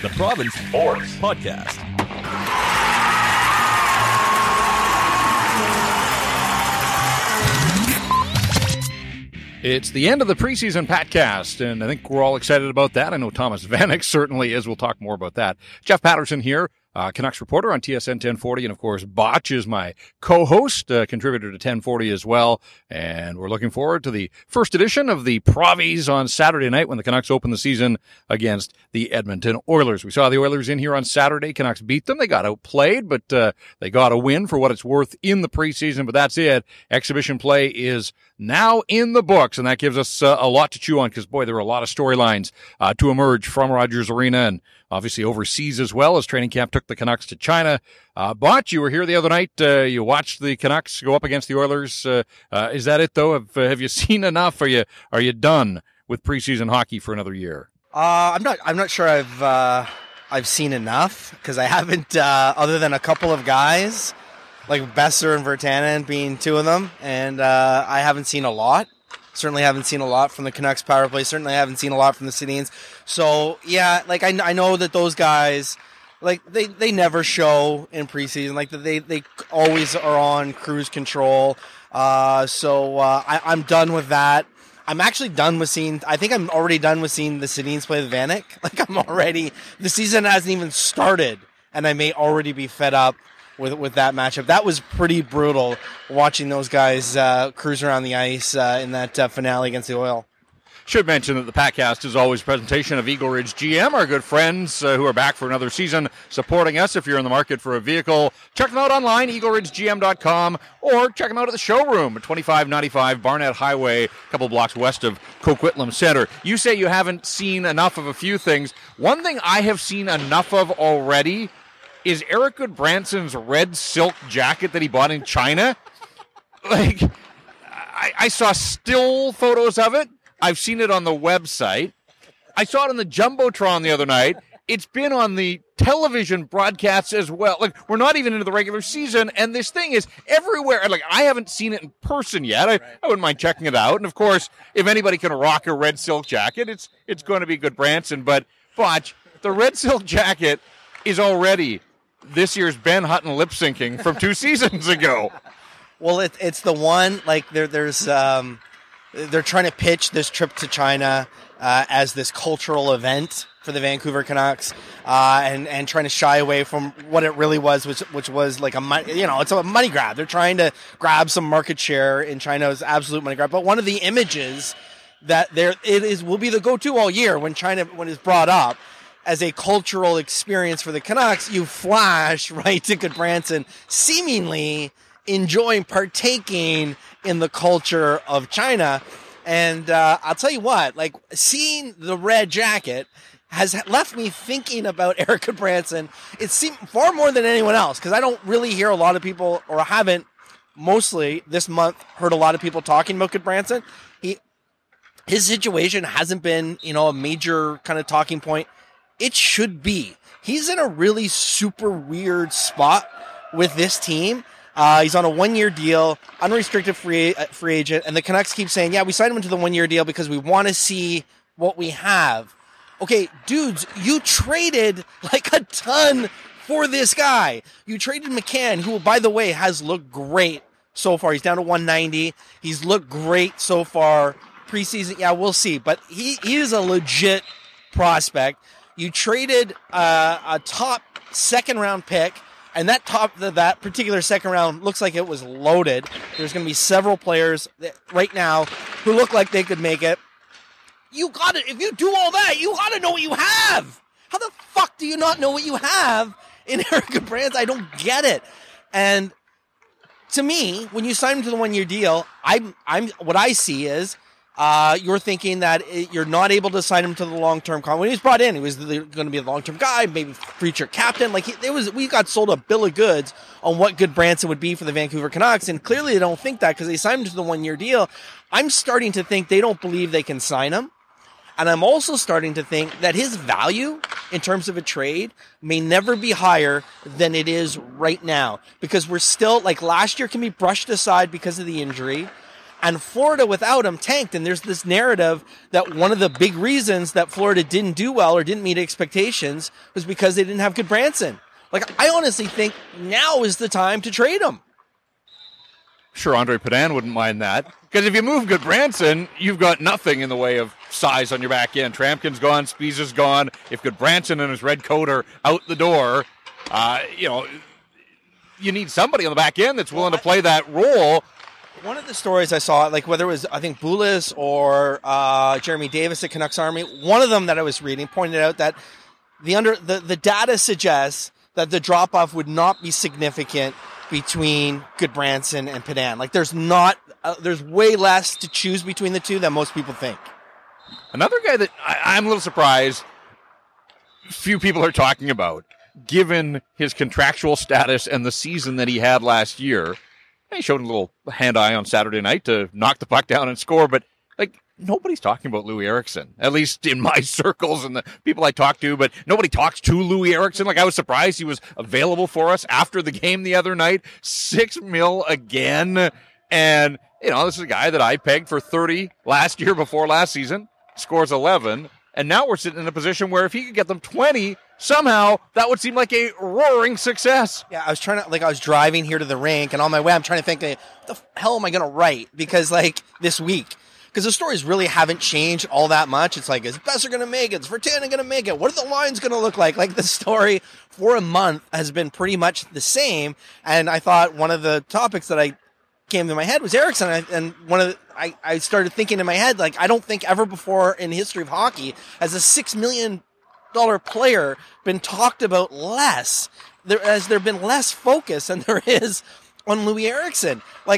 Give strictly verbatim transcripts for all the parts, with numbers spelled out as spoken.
the Province Sports Podcast. It's the end of the preseason podcast, and I think we're all excited about that. I know Thomas Vanek certainly is. We'll talk more about that. Jeff Patterson here, uh, Canucks reporter on T S N ten forty, and of course, Botch is my co-host, uh, contributor to ten forty as well. And we're looking forward to the first edition of the Provies on Saturday night when the Canucks open the season against the Edmonton Oilers. We saw the Oilers in here on Saturday. Canucks beat them. They got outplayed, but uh, they got a win for what it's worth in the preseason. But that's it. Exhibition play is now in the books, and that gives us uh, a lot to chew on because, boy, there were a lot of storylines uh, to emerge from Rogers Arena and obviously overseas as well as training camp took the Canucks to China. Uh, Bot, you were here the other night. Uh, you watched the Canucks go up against the Oilers. Uh, uh, is that it, though? Have, uh, have you seen enough? Are you are you done with preseason hockey for another year? Uh, I'm not. I'm not sure I've uh, I've seen enough because I haven't, uh, other than a couple of guys like Besser and Virtanen being two of them, and uh, I haven't seen a lot. Certainly haven't seen a lot from the Canucks power play. Certainly haven't seen a lot from the Sedins. So, yeah, like I, I know that those guys, like they, they never show in preseason. Like they, they always are on cruise control. Uh, so uh, I, I'm done with that. I'm actually done with seeing, I think I'm already done with seeing the Sedins play the Vanek. Like I'm already, the season hasn't even started, and I may already be fed up with with that matchup. That was pretty brutal watching those guys uh, cruise around the ice uh, in that uh, finale against the Oil. Should mention that the podcast is always a presentation of Eagle Ridge G M, our good friends uh, who are back for another season supporting us. If you're in the market for a vehicle, check them out online, eagle ridge g m dot com, or check them out at the showroom at twenty-five ninety-five Barnett Highway, a couple blocks west of Coquitlam Center. You say you haven't seen enough of a few things. One thing I have seen enough of already is Eric Goodbranson's red silk jacket that he bought in China. Like, I, I saw still photos of it. I've seen it on the website. I saw it on the Jumbotron the other night. It's been on the television broadcasts as well. Like, we're not even into the regular season, and this thing is everywhere. Like, I haven't seen it in person yet. I, I wouldn't mind checking it out. And, of course, if anybody can rock a red silk jacket, it's it's going to be Goodbranson. But, Botch, the red silk jacket is already this year's Ben Hutton lip syncing from two seasons ago. Well, it, it's the one, like, there, there's, um, they're trying to pitch this trip to China uh, as this cultural event for the Vancouver Canucks, uh, and, and trying to shy away from what it really was, which, which was like a money, you know, it's a money grab. They're trying to grab some market share in China. It's absolute money grab. But one of the images that there, it is, will be the go-to all year when China, when it's brought up as a cultural experience for the Canucks, you flash right to Goodbranson seemingly enjoying, partaking in the culture of China. And uh, I'll tell you what, like, seeing the red jacket has left me thinking about Eric Goodbranson. It seemed far more than anyone else, because I don't really hear a lot of people, or haven't mostly this month heard a lot of people talking about Goodbranson. He, his situation hasn't been, you know, a major kind of talking point. It should be. He's in a really super weird spot with this team. Uh, he's on a one-year deal, unrestricted free uh, free agent, and the Canucks keep saying, yeah, we signed him to the one-year deal because we want to see what we have. Okay, dudes, you traded like a ton for this guy. You traded McCann, who, by the way, has looked great so far. He's down to one ninety. He's looked great so far. Preseason, yeah, we'll see. But he, he is a legit prospect. You traded uh, a top second-round pick, and that top that particular second round looks like it was loaded. There's going to be several players that, right now who look like they could make it. You got to, if you do all that, you got to know what you have. How the fuck do you not know what you have in Eric Goodbranson? I don't get it. And to me, when you sign him to the one-year deal, I'm I'm what I see is Uh, you're thinking that it, you're not able to sign him to the long-term contract. When he was brought in, he was going to be a long-term guy, maybe future captain. Like, he, there was, we got sold a bill of goods on what Goodbranson would be for the Vancouver Canucks, and clearly they don't think that because they signed him to the one-year deal. I'm starting to think they don't believe they can sign him, and I'm also starting to think that his value in terms of a trade may never be higher than it is right now, because we're still, like, last year can be brushed aside because of the injury. And Florida without him tanked. And there's this narrative that one of the big reasons that Florida didn't do well or didn't meet expectations was because they didn't have Goodbranson. Like, I honestly think now is the time to trade him. Sure, Andre Padan wouldn't mind that. Because if you move Goodbranson, you've got nothing in the way of size on your back end. Trampkin's gone, Spiza's gone. If Goodbranson and his red coat are out the door, uh, you know, you need somebody on the back end that's willing to play that role. One of the stories I saw, like whether it was, I think, Boulis or uh, Jeremy Davis at Canucks Army, one of them that I was reading pointed out that the under the, the data suggests that the drop-off would not be significant between Goodbranson and Padan. Like, there's not, uh, there's way less to choose between the two than most people think. Another guy that I, I'm a little surprised few people are talking about, given his contractual status and the season that he had last year. He showed a little hand-eye on Saturday night to knock the puck down and score, but like nobody's talking about Louis Eriksson, at least in my circles and the people I talk to, but nobody talks to Louis Eriksson. Like, I was surprised he was available for us after the game the other night. Six mil again. And, you know, this is a guy that I pegged for thirty last year before last season, scores eleven. And now we're sitting in a position where if he could get them twenty, somehow that would seem like a roaring success. Yeah, I was trying to, like, I was driving here to the rink, and on my way, I'm trying to think, what the hell am I going to write? Because, like, this week, because the stories really haven't changed all that much. It's like, is Boeser going to make it? Is Virtanen going to make it? What are the lines going to look like? Like, the story for a month has been pretty much the same. And I thought one of the topics that I came to my head was Eriksson. And, I, and one of the, I, I started thinking in my head, like, I don't think ever before in the history of hockey has a six million dollars player been talked about less. There has there been less focus than there is on Louis Eriksson. Like,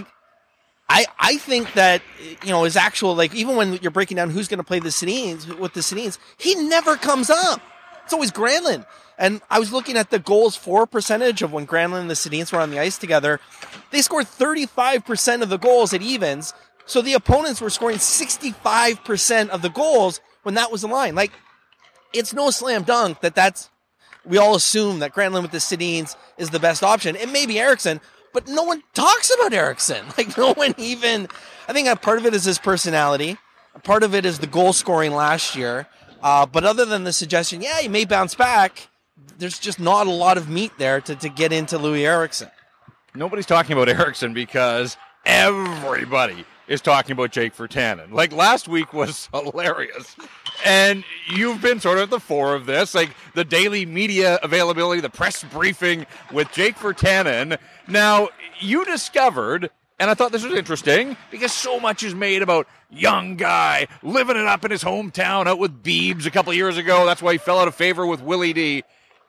I, I think that, you know, his actual, like, even when you're breaking down who's going to play the Sedins, with the Sedins, he never comes up. It's always Granlund. And I was looking at the goals for percentage of when Granlund and the Sedins were on the ice together. They scored thirty-five percent of the goals at evens. So the opponents were scoring sixty-five percent of the goals when that was the line. Like, it's no slam dunk that that's, we all assume that Granlund with the Sedins is the best option. It may be Eriksson, but no one talks about Eriksson. Like, no one even, I think a part of it is his personality. A part of it is the goal scoring last year. Uh, but other than the suggestion, yeah, he may bounce back, there's just not a lot of meat there to, to get into Louis Eriksson. Nobody's talking about Eriksson because everybody is talking about Jake Virtanen. Like, last week was hilarious. And you've been sort of at the fore of this, like the daily media availability, the press briefing with Jake Virtanen. Now, you discovered, and I thought this was interesting, because so much is made about young guy living it up in his hometown out with Biebs a couple years ago. That's why he fell out of favor with Willie D.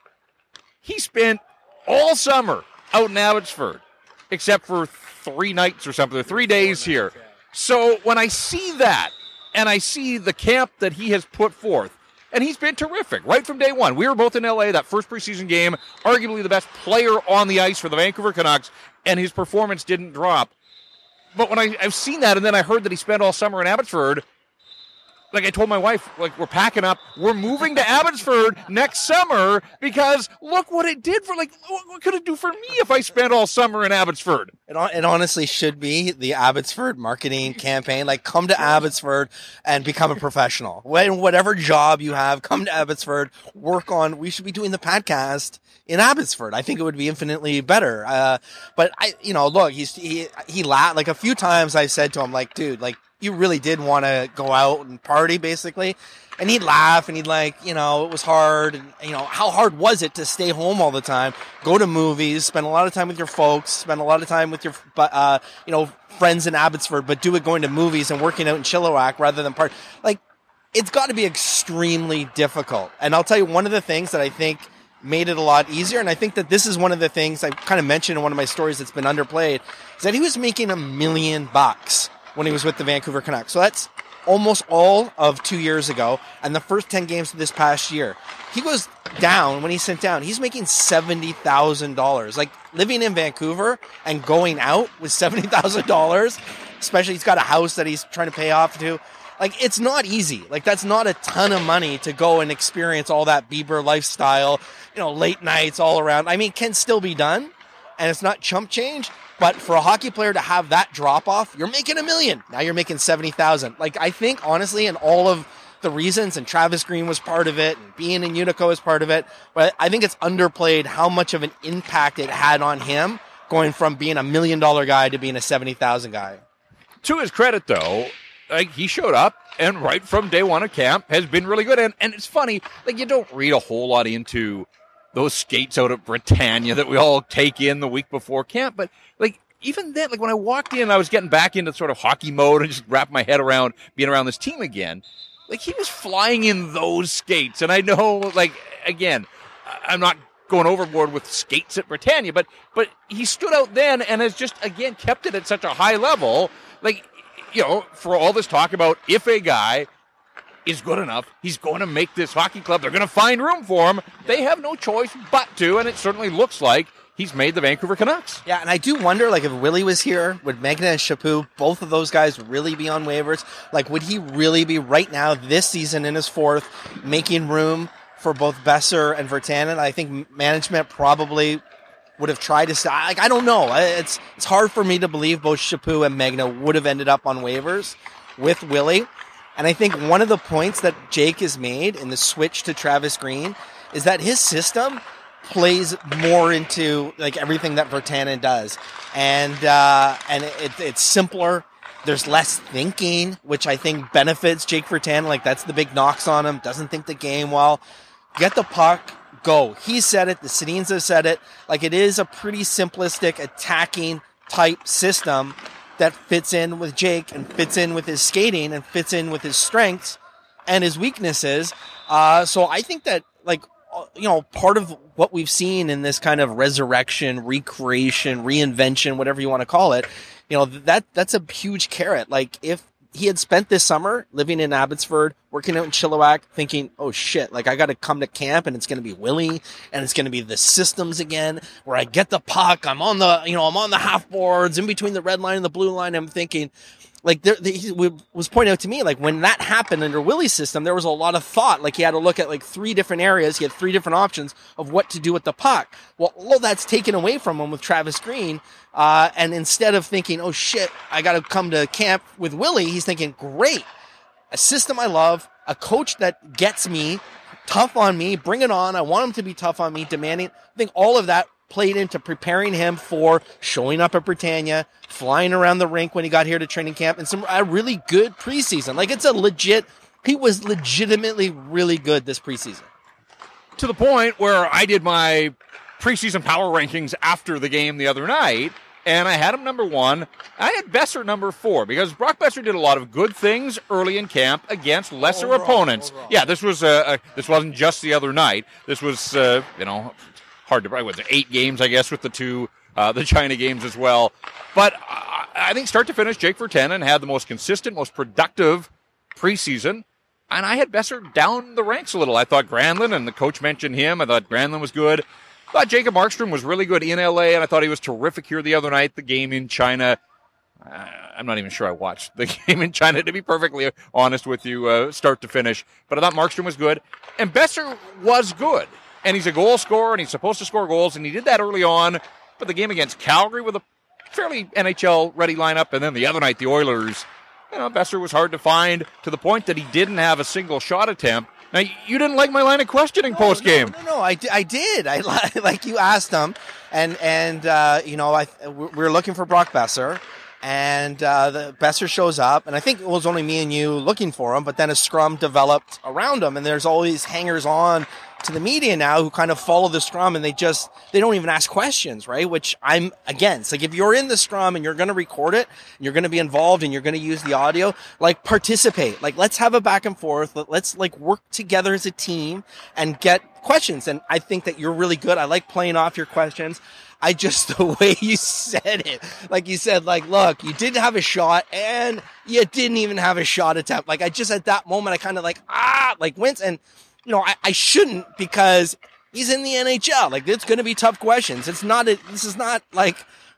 He spent all summer out in Abbotsford, except for three nights or something, or three days here. So when I see that, and I see the camp that he has put forth, and he's been terrific right from day one. We were both in L A that first preseason game, arguably the best player on the ice for the Vancouver Canucks, and his performance didn't drop. But when I, I've seen that, and then I heard that he spent all summer in Abbotsford, like I told my wife, like, we're packing up, we're moving to Abbotsford next summer because look what it did for, like, what could it do for me if I spent all summer in Abbotsford? It, it honestly should be the Abbotsford marketing campaign. Like, come to Abbotsford and become a professional. When whatever job you have, come to Abbotsford, work on, we should be doing the podcast in Abbotsford. I think it would be infinitely better. Uh, but I, you know, look, he's, he, he laughed, like a few times I said to him, like, dude, like, you really did want to go out and party, basically. And he'd laugh and he'd like, you know, it was hard. And, you know, how hard was it to stay home all the time, go to movies, spend a lot of time with your folks, spend a lot of time with your, uh, you know, friends in Abbotsford, but do it going to movies and working out in Chilliwack rather than party. Like, it's got to be extremely difficult. And I'll tell you, one of the things that I think made it a lot easier, and I think that this is one of the things I kind of mentioned in one of my stories that's been underplayed, is that he was making a million bucks when he was with the Vancouver Canucks. So that's almost all of two years ago and the first ten games of this past year. He goes down, when he sent down, he's making seventy thousand dollars. Like, living in Vancouver and going out with seventy thousand dollars, especially he's got a house that he's trying to pay off to. Like, it's not easy. Like, that's not a ton of money to go and experience all that Bieber lifestyle, you know, late nights all around. I mean, it can still be done, and it's not chump change. But for a hockey player to have that drop off, you're making a million. Now you're making seventy thousand. Like, I think, honestly, in all of the reasons, and Travis Green was part of it, and being in Unico is part of it, but I think it's underplayed how much of an impact it had on him going from being a million dollar guy to being a seventy thousand guy. To his credit, though, like, he showed up and right from day one of camp has been really good. And, and it's funny, like, you don't read a whole lot into those skates out at Britannia that we all take in the week before camp. But, like, even then, like, when I walked in, I was getting back into sort of hockey mode and just wrap my head around being around this team again. Like, he was flying in those skates. And I know, like, again, I'm not going overboard with skates at Britannia, but but he stood out then and has just, again, kept it at such a high level. Like, you know, for all this talk about if a guy is good enough, he's going to make this hockey club, they're going to find room for him, they have no choice but to, and it certainly looks like he's made the Vancouver Canucks. Yeah, and I do wonder, like, if Willie was here, would Magna and Chaput, both of those guys, really be on waivers? Like, would he really be right now, this season in his fourth, making room for both Boeser and Virtanen? I think management probably would have tried to stay. Like, I don't know. It's it's hard for me to believe both Chaput and Magna would have ended up on waivers with Willie. And I think one of the points that Jake has made in the switch to Travis Green is that his system plays more into, like, everything that Virtanen does. And uh, and it, it's simpler. There's less thinking, which I think benefits Jake Virtanen. Like, that's the big knocks on him. Doesn't think the game well. Get the puck. Go. He said it. The Sedins have said it. Like, it is a pretty simplistic attacking type system that fits in with Jake and fits in with his skating and fits in with his strengths and his weaknesses. Uh, so I think that, like, you know, part of what we've seen in this kind of resurrection, recreation, reinvention, whatever you want to call it, you know, that that's a huge carrot. Like, if he had spent this summer living in Abbotsford, working out in Chilliwack, thinking, oh shit, like, I got to come to camp and it's going to be Willie and it's going to be the systems again where I get the puck. I'm on the, you know, I'm on the half boards in between the red line and the blue line. I'm thinking, like, there, the, he was pointing out to me, like, when that happened under Willie's system, there was a lot of thought. Like, he had to look at, like, three different areas. He had three different options of what to do with the puck. Well, all that's taken away from him with Travis Green. Uh, and instead of thinking, oh shit, I got to come to camp with Willie, he's thinking, great, a system I love, a coach that gets me, tough on me, bring it on. I want him to be tough on me, demanding. I think all of that played into preparing him for showing up at Britannia, flying around the rink when he got here to training camp, and some a really good preseason. Like, it's a legit, he was legitimately really good this preseason. To the point where I did my preseason power rankings after the game the other night, and I had him number one. I had Boeser number four, because Brock Boeser did a lot of good things early in camp against lesser overall, opponents. Overall. Yeah, this was uh, a, this wasn't just the other night. This was, uh, you know, hard to, what, eight games, I guess, with the two, uh, the China games as well. But I, I think start to finish, Jake Virtanen had the most consistent, most productive preseason. And I had Boeser down the ranks a little. I thought Granlund, and the coach mentioned him, I thought Granlund was good. I thought Jacob Markstrom was really good in L A, and I thought he was terrific here the other night, the game in China. Uh, I'm not even sure I watched the game in China, to be perfectly honest with you, uh, start to finish. But I thought Markstrom was good. And Boeser was good. And he's a goal scorer, and he's supposed to score goals, and he did that early on. But the game against Calgary with a fairly N H L-ready lineup, and then the other night, the Oilers, you know, Boeser was hard to find, to the point that he didn't have a single shot attempt. Now, you didn't like my line of questioning no, post-game. No, no, no, I, I did. I like you asked him, and and uh, you know, I we were looking for Brock Boeser, and uh, the Boeser shows up, and I think it was only me and you looking for him, but then a scrum developed around him, and there's always hangers-on to the media now who kind of follow the scrum, and they just, they don't even ask questions, right? Which I'm against. Like, if you're in the scrum and you're going to record it, and you're going to be involved and you're going to use the audio, like, participate. Like, let's have a back and forth. Let's, like, work together as a team and get questions. And I think that you're really good. I like playing off your questions. I just, the way you said it, like you said, like, look, you didn't have a shot and you didn't even have a shot attempt. Like, I just, at that moment, I kind of like, ah, like, went, and, you know, I, I shouldn't, because he's in the N H L. Like, it's going to be tough questions. It's not, a, this is not like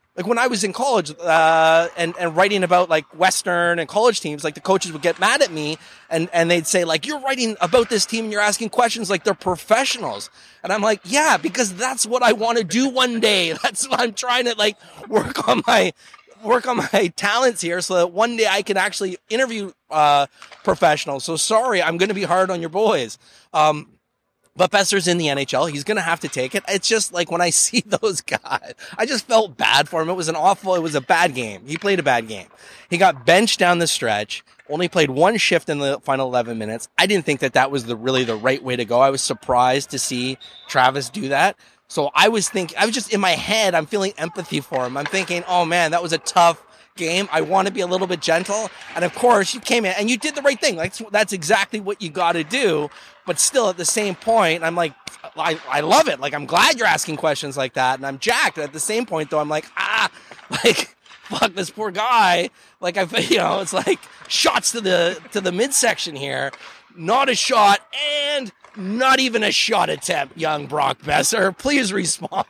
Like when I was in college uh, and, and writing about like Western and college teams, like the coaches would get mad at me and, and they'd say like, you're writing about this team and you're asking questions like they're professionals. And I'm like, yeah, because that's what I want to do one day. That's what I'm trying to like work on my, work on my talents here so that one day I can actually interview uh, professionals. So sorry, I'm going to be hard on your boys. Um, But Boeser's in the N H L. He's going to have to take it. It's just like when I see those guys, I just felt bad for him. It was an awful, it was a bad game. He played a bad game. He got benched down the stretch, only played one shift in the final eleven minutes. I didn't think that that was the really the right way to go. I was surprised to see Travis do that. So I was thinking, I was just in my head, I'm feeling empathy for him. I'm thinking, oh man, that was a tough game. I want to be a little bit gentle. And of course you came in and you did the right thing. Like that's exactly what you got to do. But still at the same point, I'm like, I, I love it. Like, I'm glad you're asking questions like that. And I'm jacked. At the same point though, I'm like, ah, like, fuck this poor guy. Like I, you know, it's like shots to the, to the midsection here. Not a shot and not even a shot attempt, young Brock Boeser. Please respond.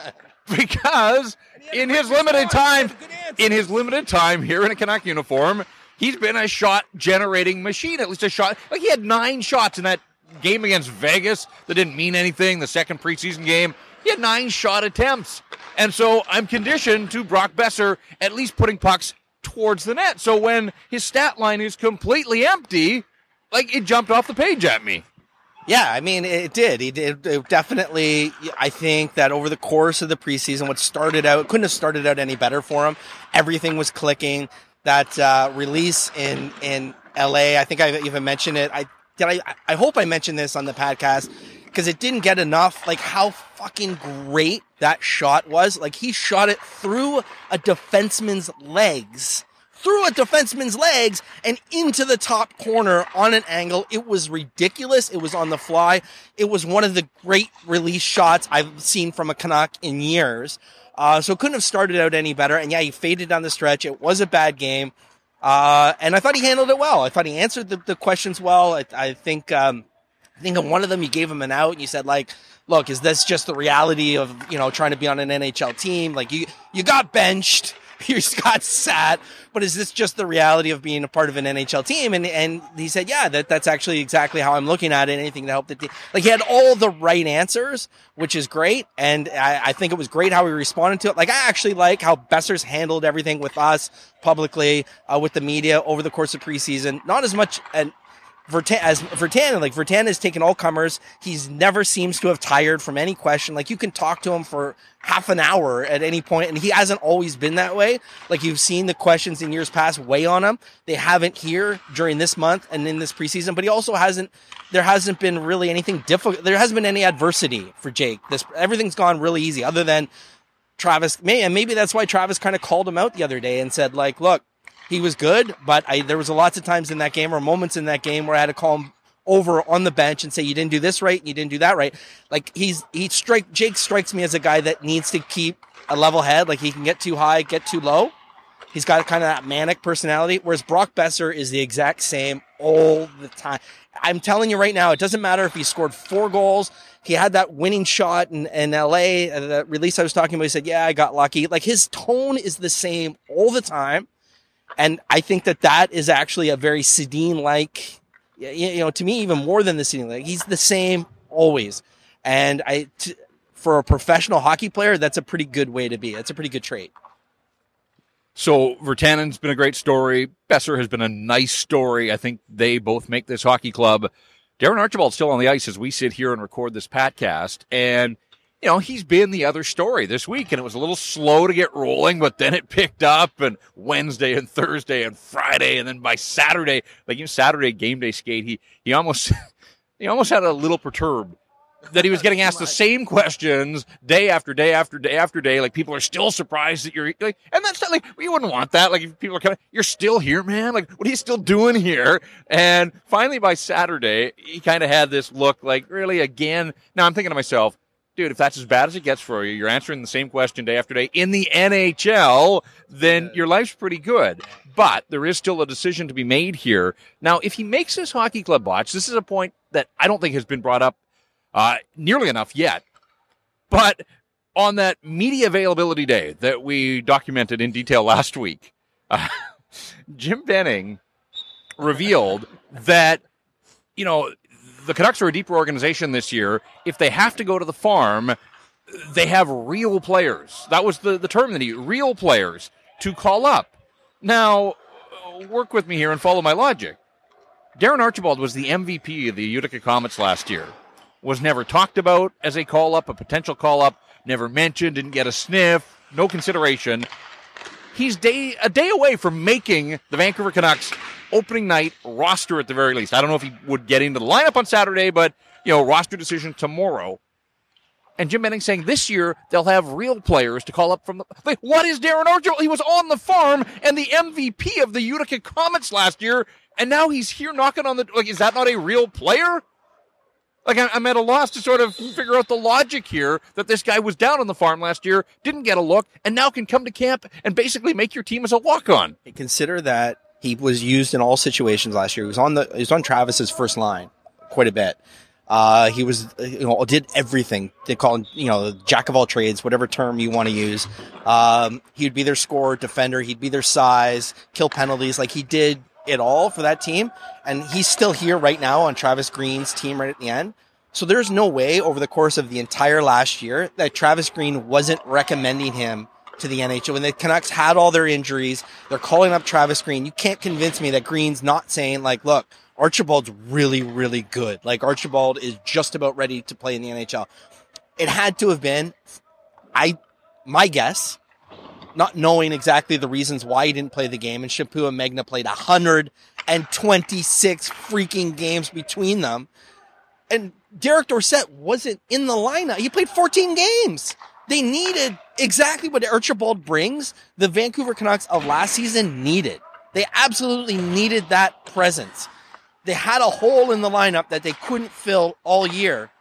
Because in his limited time, in his limited time here in a Canuck uniform, he's been a shot generating machine, at least a shot. Like he had nine shots in that game against Vegas that didn't mean anything, the second preseason game. He had nine shot attempts. And so I'm conditioned to Brock Boeser at least putting pucks towards the net. So when his stat line is completely empty, like it jumped off the page at me. Yeah, I mean, it did. It, it, it definitely, I think that over the course of the preseason, what started out, couldn't have started out any better for him. Everything was clicking. That uh, release in, in L A, I think I even mentioned it. I did. I, I hope I mentioned this on the podcast because it didn't get enough. Like how fucking great that shot was. Like he shot it through a defenseman's legs. Through a defenseman's legs and into the top corner on an angle. It was ridiculous. It was on the fly. It was one of the great release shots I've seen from a Canuck in years. Uh, so it couldn't have started out any better. And yeah, he faded down the stretch. It was a bad game. Uh, and I thought he handled it well. I thought he answered the, the questions well. I, I think, um, I think in one of them you gave him an out and you said like, look, is this just the reality of, you know, trying to be on an N H L team? Like you, you got benched. You got sat, but is this just the reality of being a part of an N H L team? And and he said, yeah, that that's actually exactly how I'm looking at it. Anything to help the team. Like he had all the right answers, which is great. And I, I think it was great how he responded to it. Like I actually like how Boeser's handled everything with us publicly, uh, with the media over the course of preseason. Not as much and Virtan, as Virtanen, like Virtanen has taken all comers. He's never seems to have tired from any question. Like you can talk to him for half an hour at any point, and he hasn't always been that way. Like you've seen the questions in years past weigh on him. They haven't here during this month and in this preseason, but he also hasn't, there hasn't been really anything difficult. There hasn't been any adversity for Jake. This, everything's gone really easy other than Travis. May, and maybe that's why Travis kind of called him out the other day and said like, look, he was good, but I, there was a lots of times in that game or moments in that game where I had to call him over on the bench and say, you didn't do this right and you didn't do that right. Like he's, he strike, Jake strikes me as a guy that needs to keep a level head. Like he can get too high, get too low. He's got kind of that manic personality, whereas Brock Boeser is the exact same all the time. I'm telling you right now, it doesn't matter if he scored four goals. He had that winning shot in, in L A, uh, the release I was talking about. He said, yeah, I got lucky. Like his tone is the same all the time. And I think that that is actually a very Sedin-like, you know, to me, even more than the Sedin-like. He's the same always. And I, t- for a professional hockey player, that's a pretty good way to be. That's a pretty good trait. So Virtanen's been a great story. Boeser has been a nice story. I think they both make this hockey club. Darren Archibald's still on the ice as we sit here and record this podcast. And you know, he's been the other story this week, and it was a little slow to get rolling, but then it picked up, and Wednesday and Thursday and Friday, and then by Saturday, like even Saturday game day skate, he he almost he almost had a little perturbed that he was getting asked the same questions day after day after day after day. Like people are still surprised that you're like, and that's not like you wouldn't want that. Like if people are kind of, you're still here, man. Like what are you still doing here? And finally by Saturday, he kind of had this look like, really again. Now I'm thinking to myself, dude, if that's as bad as it gets for you, you're answering the same question day after day in the N H L, then your life's pretty good. But there is still a decision to be made here. Now, if he makes this hockey club botch, this is a point that I don't think has been brought up uh, nearly enough yet. But on that media availability day that we documented in detail last week, uh, Jim Benning revealed that, you know, the Canucks are a deeper organization this year. If they have to go to the farm, they have real players. That was the, the term that he, real players to call up. Now, work with me here and follow my logic. Darren Archibald was the M V P of the Utica Comets last year. Was never talked about as a call-up, a potential call-up, never mentioned, didn't get a sniff, no consideration. He's day, a day away from making the Vancouver Canucks opening night roster at the very least. I don't know if he would get into the lineup on Saturday, but, you know, roster decision tomorrow. And Jim Benning saying this year they'll have real players to call up from the... Like, what is Darren Archibald? He was on the farm and the M V P of the Utica Comets last year, and now he's here knocking on the... Like, is that not a real player? Like, I'm at a loss to sort of figure out the logic here that this guy was down on the farm last year, didn't get a look, and now can come to camp and basically make your team as a walk-on. Consider that he was used in all situations last year. He was on the he was on Travis's first line quite a bit. Uh, he was, you know, did everything. They call him, you know, jack of all trades, whatever term you want to use. Um, he'd be their scorer, defender. He'd be their size, kill penalties. Like, he did it all for that team. And he's still here right now on Travis Green's team right at the end. So there's no way over the course of the entire last year that Travis Green wasn't recommending him to the N H L. When the Canucks had all their injuries, they're calling up Travis Green. You can't convince me that Green's not saying, like, look, Archibald's really, really good. Like, Archibald is just about ready to play in the N H L. It had to have been, I, my guess, not knowing exactly the reasons why he didn't play the game, and Chaput and Megna played one hundred twenty-six freaking games between them. And Derek Dorsett wasn't in the lineup. He played fourteen games. They needed exactly what Archibald brings. The Vancouver Canucks of last season needed. They absolutely needed that presence. They had a hole in the lineup that they couldn't fill all year.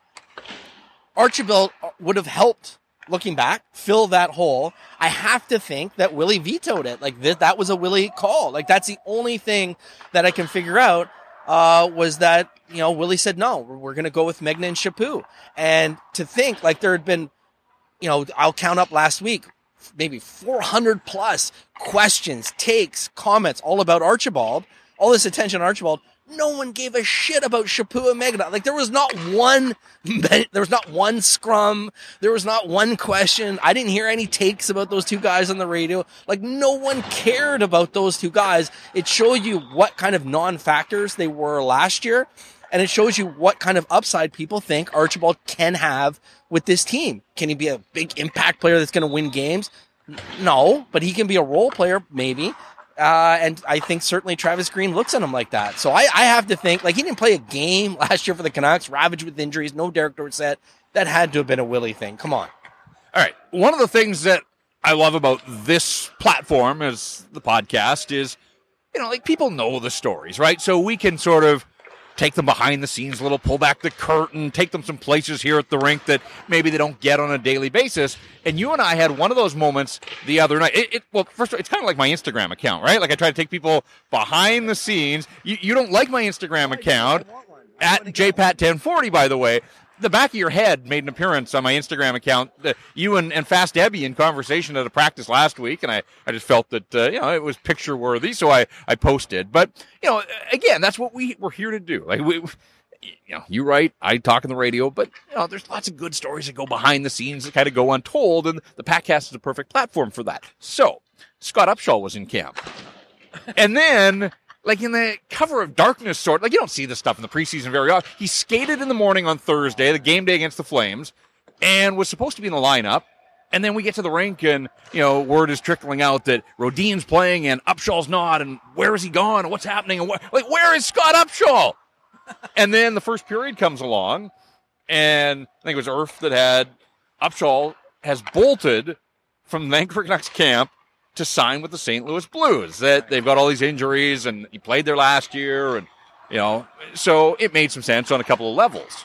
Archibald would have helped, looking back, fill that hole. I have to think that Willie vetoed it. Like, th- that was a Willie call. Like, that's the only thing that I can figure out, uh, was that, you know, Willie said, no, we're, we're going to go with Megna and Chaput. And to think, like, there had been, you know, I'll count up last week, maybe four hundred plus questions, takes, comments, all about Archibald, all this attention on Archibald. No one gave a shit about Chaput and Megna. Like, there was not one, there was not one scrum. There was not one question. I didn't hear any takes about those two guys on the radio. Like, no one cared about those two guys. It showed you what kind of non-factors they were last year. And it shows you what kind of upside people think Archibald can have with this team. Can he be a big impact player that's going to win games? No, but he can be a role player, maybe. Uh, and I think certainly Travis Green looks at him like that. So I, I have to think, like, he didn't play a game last year for the Canucks, ravaged with injuries, no Derek Dorsett. That had to have been a Willie thing. Come on. All right. One of the things that I love about this platform as the podcast is, you know, like, people know the stories, right? So we can sort of take them behind the scenes a little, pull back the curtain, take them some places here at the rink that maybe they don't get on a daily basis. And you and I had one of those moments the other night. It, it well, first of all, it's kind of like my Instagram account, right? Like, I try to take people behind the scenes. You, you don't like my Instagram account, at J Pat ten forty, by the way. The back of your head made an appearance on my Instagram account. Uh, you and, and Fast Debbie in conversation at a practice last week, and I, I just felt that uh, you know, it was picture worthy, so I, I posted. But, you know, again, that's what we we're here to do. Like, we, you know, you write, I talk on the radio, but, you know, there's lots of good stories that go behind the scenes that kind of go untold, and the podcast is a perfect platform for that. So Scott Upshall was in camp, and then, like, in the cover of darkness, sort, like, you don't see this stuff in the preseason very often. He skated in the morning on Thursday, the game day against the Flames, and was supposed to be in the lineup. And then we get to the rink, and, you know, word is trickling out that Rodin's playing and Upshall's not, and where is he gone, and what's happening, and what, like, where is Scott Upshall? And then the first period comes along, and I think it was Irf that had Upshall has bolted from Vancouver Canucks camp to sign with the Saint Louis Blues. That they've got all these injuries, and he played there last year, and, you know, so it made some sense on a couple of levels.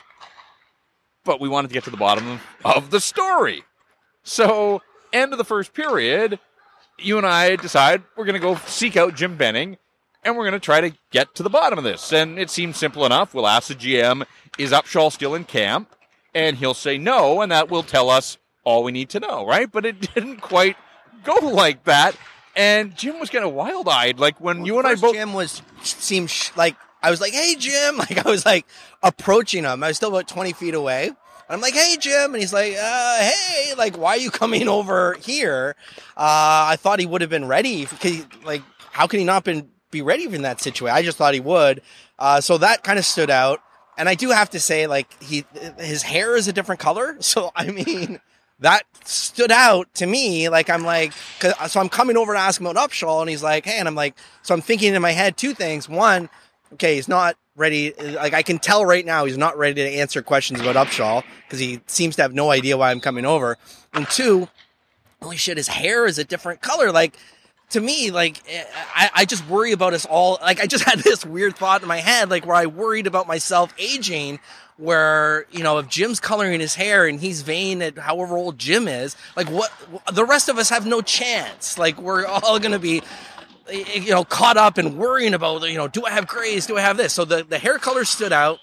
But we wanted to get to the bottom of the story. So, end of the first period, you and I decide we're going to go seek out Jim Benning, and we're going to try to get to the bottom of this. And it seems simple enough. We'll ask the G M, is Upshall still in camp? And he'll say no, and that will tell us all we need to know, right? But it didn't quite go like that. And Jim was kind of wild-eyed. Like, when well, you and I both... Jim was, seemed sh- like, I was like, hey, Jim. Like, I was, like, approaching him. I was still about twenty feet away. And I'm like, hey, Jim. And he's like, uh, hey, like, why are you coming over here? Uh, I thought he would have been ready. Because, like, how can he not been, be ready in that situation? I just thought he would. Uh, so that kind of stood out. And I do have to say, like, he his hair is a different color. So, I mean... that stood out to me. Like, I'm like, cause, so I'm coming over to ask him about Upshaw, and he's like, hey, and I'm like, so I'm thinking in my head two things. One, okay, he's not ready. Like, I can tell right now he's not ready to answer questions about Upshaw because he seems to have no idea why I'm coming over. And two, holy shit, his hair is a different color. Like, to me, like, I, I just worry about us all. Like, I just had this weird thought in my head, like, where I worried about myself aging, where, you know, if Jim's coloring his hair and he's vain at however old Jim is, like, what, the rest of us have no chance. Like, we're all going to be, you know, caught up and worrying about, you know, do I have grays? Do I have this? So the, the hair color stood out.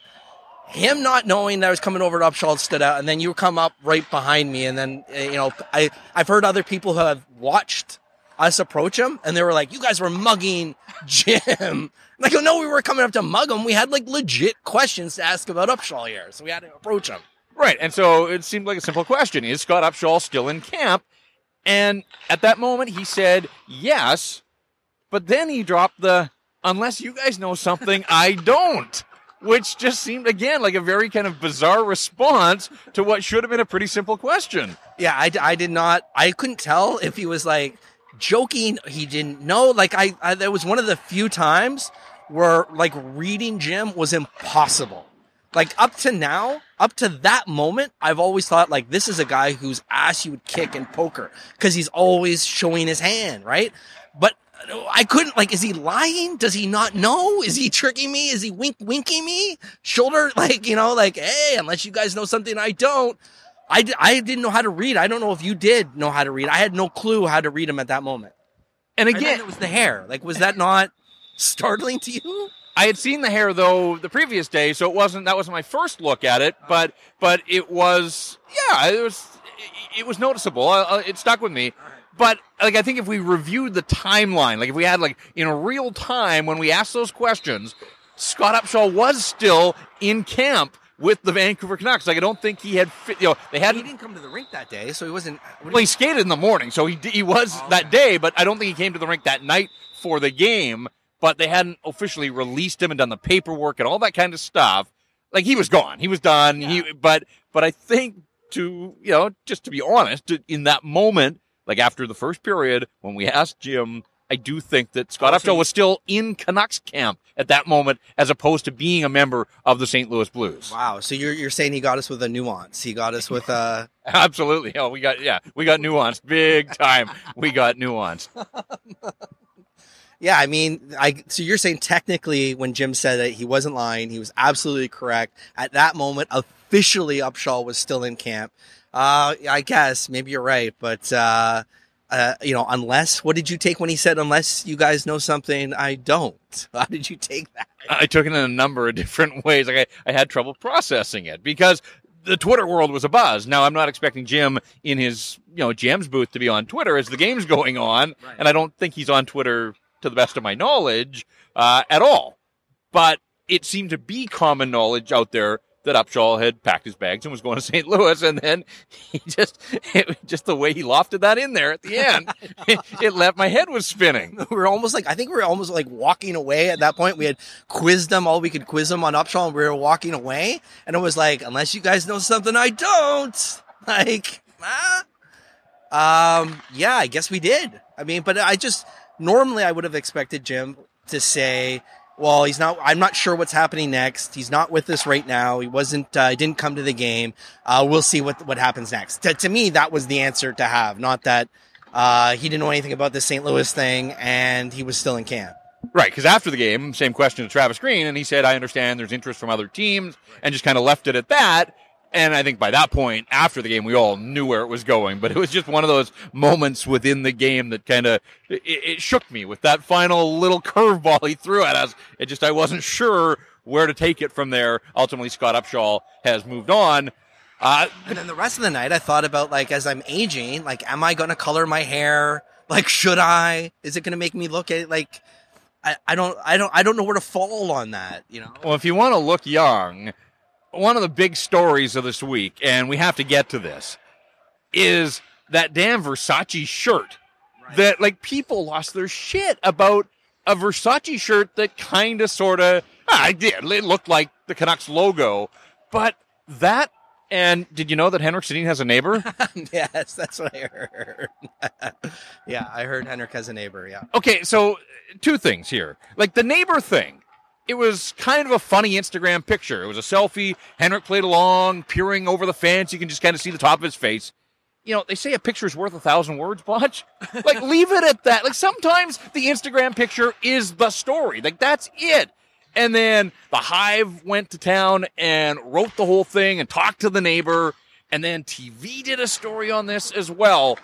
Him not knowing that I was coming over to Upshaw stood out. And then you come up right behind me. And then, you know, I, I've heard other people who have watched us approach him, and they were like, you guys were mugging Jim. Like, no, we were coming up to mug him. We had, like, legit questions to ask about Upshaw here, so we had to approach him. Right, and so it seemed like a simple question. Is Scott Upshaw still in camp? And at that moment, he said yes, but then he dropped the, unless you guys know something I don't, which just seemed, again, like a very kind of bizarre response to what should have been a pretty simple question. Yeah, I, I did not, I couldn't tell if he was, like, joking, he didn't know. Like, I, I that was one of the few times where, like, reading Jim was impossible. Like, up to now, up to that moment, I've always thought, like, this is a guy whose ass you would kick in poker because he's always showing his hand, right? But I couldn't, like, is he lying? Does he not know? Is he tricking me? Is he wink winking me? Shoulder, like, you know, like, hey, unless you guys know something I don't. I, I didn't know how to read. I don't know if you did know how to read. I had no clue how to read him at that moment. And again, and it was the hair. Like, was that not startling to you? I had seen the hair though the previous day, so it wasn't. That wasn't my first look at it, but but it was. Yeah, it was. It was noticeable. Uh, it stuck with me. But like, I think if we reviewed the timeline, like if we had like in real time when we asked those questions, Scott Upshaw was still in camp with the Vancouver Canucks. Like, I don't think he had fit, you know, they had He didn't come to the rink that day, so he wasn't. Well, he skated in the morning, so he he was oh, that day, but I don't think he came to the rink that night for the game. But they hadn't officially released him and done the paperwork and all that kind of stuff. Like, he was gone. He was done. Yeah. He, but, but I think to, you know, just to be honest, in that moment, like after the first period, when we asked Jim, I do think that Scott Upshaw was still in Canucks camp at that moment, as opposed to being a member of the Saint Louis Blues. Wow. So you're, you're saying he got us with a nuance. He got us with a... Absolutely. Oh, we got, yeah, we got nuance. Big time. We got nuance. Yeah, I mean, I so you're saying technically when Jim said that he wasn't lying, he was absolutely correct. At that moment, officially Upshaw was still in camp. Uh, I guess, maybe you're right, but, uh, uh, you know, unless, what did you take when he said, unless you guys know something I don't? How did you take that? I took it in a number of different ways. Like I, I had trouble processing it because the Twitter world was abuzz. Now, I'm not expecting Jim in his, you know, G M's booth to be on Twitter as the game's going on, right. And I don't think he's on Twitter to the best of my knowledge, uh, at all. But it seemed to be common knowledge out there that Upshaw had packed his bags and was going to Saint Louis, and then he just, it, just the way he lofted that in there at the end, it, it left my head was spinning. We were almost like, I think we were almost like walking away at that point. We had quizzed them all we could quiz them on Upshaw, and we were walking away, and it was like, unless you guys know something I don't, like, ah. Um, yeah, I guess we did. I mean, but I just, normally I would have expected Jim to say, well, he's not, I'm not sure what's happening next. He's not with us right now. He wasn't, uh, he didn't come to the game. Uh, we'll see what, what happens next. To, to me, that was the answer to have, not that, uh, he didn't know anything about the Saint Louis thing and he was still in camp. Right. Because after the game, same question to Travis Green, and he said, I understand there's interest from other teams, and just kind of left it at that. And I think by that point, after the game, we all knew where it was going. But it was just one of those moments within the game that kind of, it, it shook me with that final little curveball he threw at us. It just, I wasn't sure where to take it from there. Ultimately, Scott Upshaw has moved on. Uh, and then the rest of the night, I thought about, like, as I'm aging, like, am I going to color my hair? Like, should I? Is it going to make me look at, like, I, I don't, I don't, I don't know where to fall on that, you know? Well, if you want to look young, one of the big stories of this week, and we have to get to this, is that damn Versace shirt. Right. That, like, people lost their shit about a Versace shirt that kind of, sort of, ah, I did. It looked like the Canucks logo, but that. And did you know that Henrik Sedin has a neighbor? Yes, that's what I heard. Yeah, I heard Henrik has a neighbor, yeah. Okay, so two things here. Like the neighbor thing, it was kind of a funny Instagram picture. It was a selfie. Henrik played along, peering over the fence. You can just kind of see the top of his face. You know, they say a picture's worth a thousand words, Botch. Like, leave it at that. Like, sometimes the Instagram picture is the story. Like, that's it. And then the Hive went to town and wrote the whole thing and talked to the neighbor. And then T V did a story on this as well.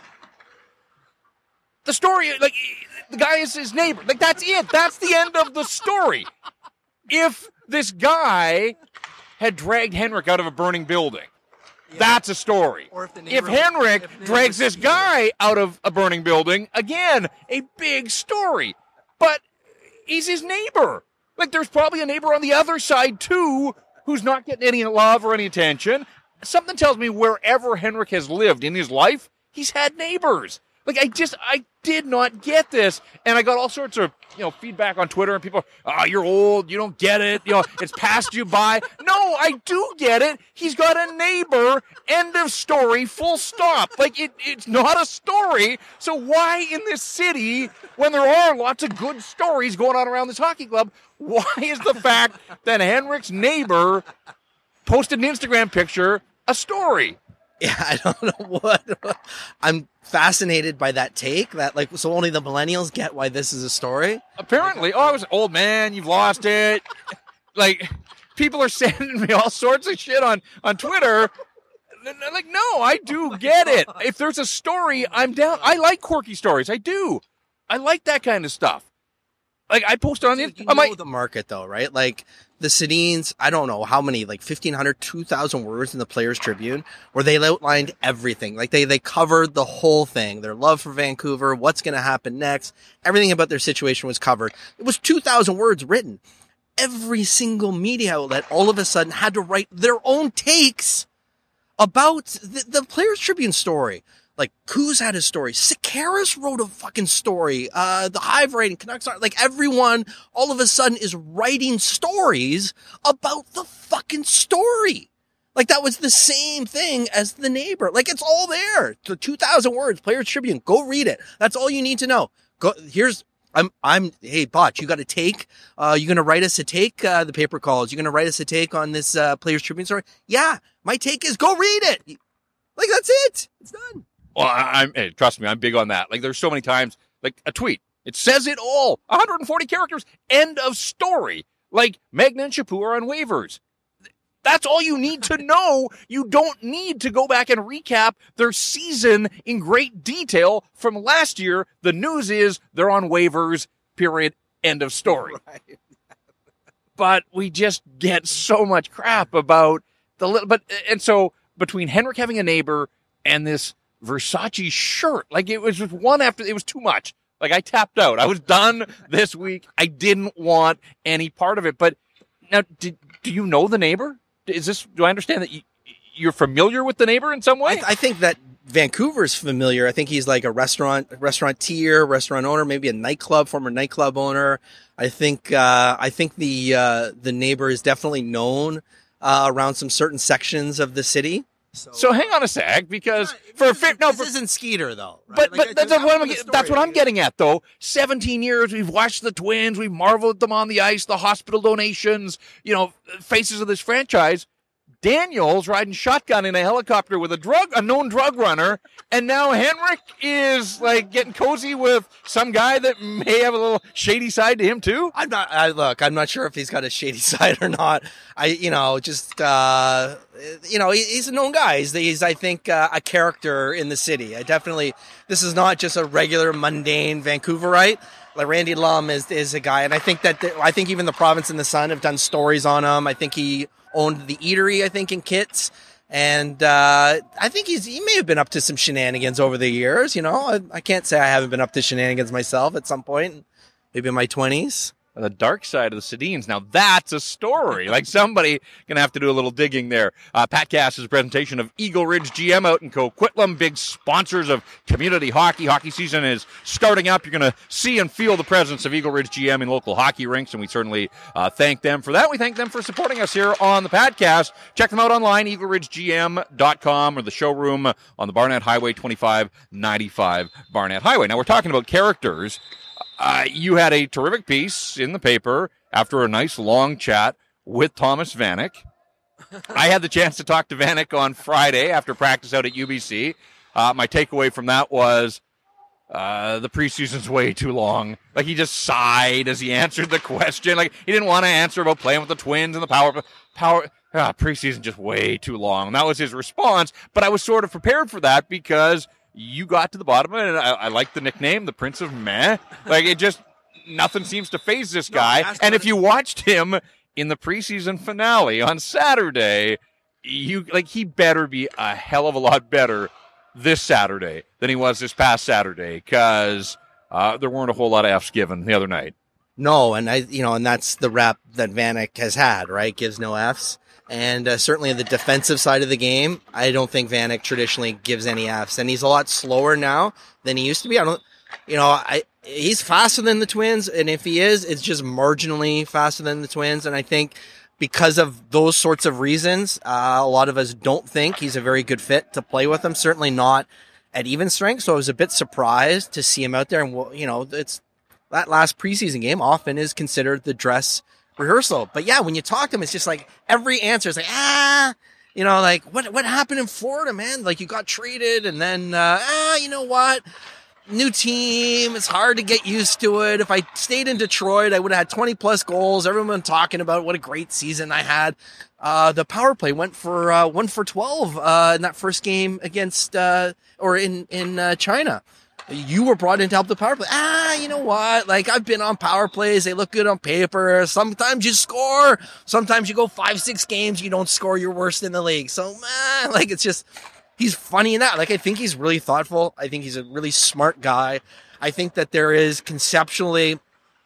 The story, like, the guy is his neighbor. Like, that's it. That's the end of the story. If this guy had dragged Henrik out of a burning building, yeah, that's a story. Or if, the if Henrik if drags this guy out of a burning building, again, a big story. But he's his neighbor. Like, there's probably a neighbor on the other side, too, who's not getting any love or any attention. Something tells me wherever Henrik has lived in his life, he's had neighbors. Like, I just, I did not get this. And I got all sorts of, you know, feedback on Twitter, and people, ah, oh, you're old, you don't get it, you know, it's passed you by. No, I do get it. He's got a neighbor, end of story, full stop. Like, it, it's not a story. So why in this city, when there are lots of good stories going on around this hockey club, why is the fact that Henrik's neighbor posted an Instagram picture a story? Yeah, I don't know what. I'm fascinated by that take. That, like, so only the millennials get why this is a story? Apparently. Oh, I was an old man. You've lost it. Like, people are sending me all sorts of shit on, on Twitter. Like, no, I do get it. If there's a story, I'm down. I like quirky stories. I do. I like that kind of stuff. Like, I posted on it. You know like, the market, though, right? Like, the Sedins, I don't know how many, like fifteen hundred, two thousand words in the Players Tribune, where they outlined everything. Like, they, they covered the whole thing. Their love for Vancouver, what's going to happen next. Everything about their situation was covered. It was two thousand words written. Every single media outlet all of a sudden had to write their own takes about the, the Players Tribune story. Like, Kuz had his story. Sikaris wrote a fucking story. Uh, the Hive writing, Canucks, like, everyone all of a sudden is writing stories about the fucking story. Like, that was the same thing as the neighbor. Like, it's all there. The two thousand words, Players Tribune. Go read it. That's all you need to know. Go, here's, I'm, I'm, hey, Botch, you got a take? Uh, you gonna write us a take? Uh, the paper calls. You gonna write us a take on this, uh, Players Tribune story? Yeah, my take is go read it. Like, that's it. It's done. Well, I, I'm, hey, trust me, I'm big on that. Like, there's so many times, like a tweet, it says it all. one hundred forty characters, end of story. Like, Magna and Chaput are on waivers. That's all you need to know. You don't need to go back and recap their season in great detail from last year. The news is they're on waivers, period, end of story. Right. But we just get so much crap about the little, but, and so between Henrik having a neighbor and this Versace shirt, like, it was just one after, it was too much. Like, I tapped out. I was done this week. I didn't want any part of it. But now, did, do you know the neighbor? Is this, do I understand that you, you're familiar with the neighbor in some way? I, th- I think that Vancouver's familiar. I think he's like a restaurant, restaurateur, restaurant owner, maybe a nightclub, former nightclub owner. I think, uh, I think the, uh, the neighbor is definitely known, uh, around some certain sections of the city. So, so hang on a sec, because for this, no, this for, isn't Skeeter though. Right? But like, but that's what, I'm, that's what I'm getting at though. Seventeen years we've watched the Twins, we've marveled at them on the ice, the hospital donations, you know, faces of this franchise. Daniel's riding shotgun in a helicopter with a drug, a known drug runner, and now Henrik is like getting cozy with some guy that may have a little shady side to him too. I'm not. I look. I'm not sure if he's got a shady side or not. I, you know, just uh, you know, he, he's a known guy. He's, he's I think, uh, a character in the city. I definitely. This is not just a regular mundane Vancouverite. Like, Randy Lum is is a guy, and I think that the, I think even the Province and the Sun have done stories on him. I think he owned the eatery, I think, in Kitts. And uh, I think he's he may have been up to some shenanigans over the years. You know, I, I can't say I haven't been up to shenanigans myself at some point, maybe in my twenties. The dark side of the Sedins. Now that's a story. Like somebody gonna have to do a little digging there. Uh, Patcast is a presentation of Eagle Ridge G M out in Coquitlam, big sponsors of community hockey. Hockey season is starting up. You're gonna see and feel the presence of Eagle Ridge G M in local hockey rinks, and we certainly uh, thank them for that. We thank them for supporting us here on the Patcast. Check them out online, eagle ridge g m dot com, or the showroom on the Barnett Highway, twenty-five ninety-five Barnett Highway. Now we're talking about characters. Uh, you had a terrific piece in the paper after a nice long chat with Thomas Vanek. I had the chance to talk to Vanek on Friday after practice out at U B C. Uh, my takeaway from that was uh, the preseason's way too long. Like, he just sighed as he answered the question. Like, he didn't want to answer about playing with the Twins and the power. power ah, preseason just way too long. And that was his response. But I was sort of prepared for that because you got to the bottom of it, and I, I like the nickname, the Prince of Meh. Like, it just, nothing seems to faze this guy. No, and if you watched him in the preseason finale on Saturday, you like he better be a hell of a lot better this Saturday than he was this past Saturday, because uh, there weren't a whole lot of F's given the other night. No, and I, you know, and that's the rap that Vanek has had, right? Gives no F's. And uh, certainly on the defensive side of the game, I don't think Vanek traditionally gives any Fs. And he's a lot slower now than he used to be. I don't, you know, I he's faster than the Twins. And if he is, it's just marginally faster than the Twins. And I think because of those sorts of reasons, uh, a lot of us don't think he's a very good fit to play with him. Certainly not at even strength. So I was a bit surprised to see him out there. And, you know, it's that last preseason game often is considered the dress rehearsal. But yeah, when you talk to him, it's just like every answer is like, ah, you know, like what, what happened in Florida, man? Like you got traded and then, uh, ah, you know what? New team. It's hard to get used to it. If I stayed in Detroit, I would have had twenty plus goals. Everyone talking about what a great season I had. Uh, the power play went for, uh, one for twelve, uh, in that first game against, uh, or in, in, uh, China. You were brought in to help the power play. Ah, you know what? Like, I've been on power plays. They look good on paper. Sometimes you score. Sometimes you go five, six games. You don't score. You're worst in the league. So, man, like, it's just, he's funny in that. Like, I think he's really thoughtful. I think he's a really smart guy. I think that there is conceptually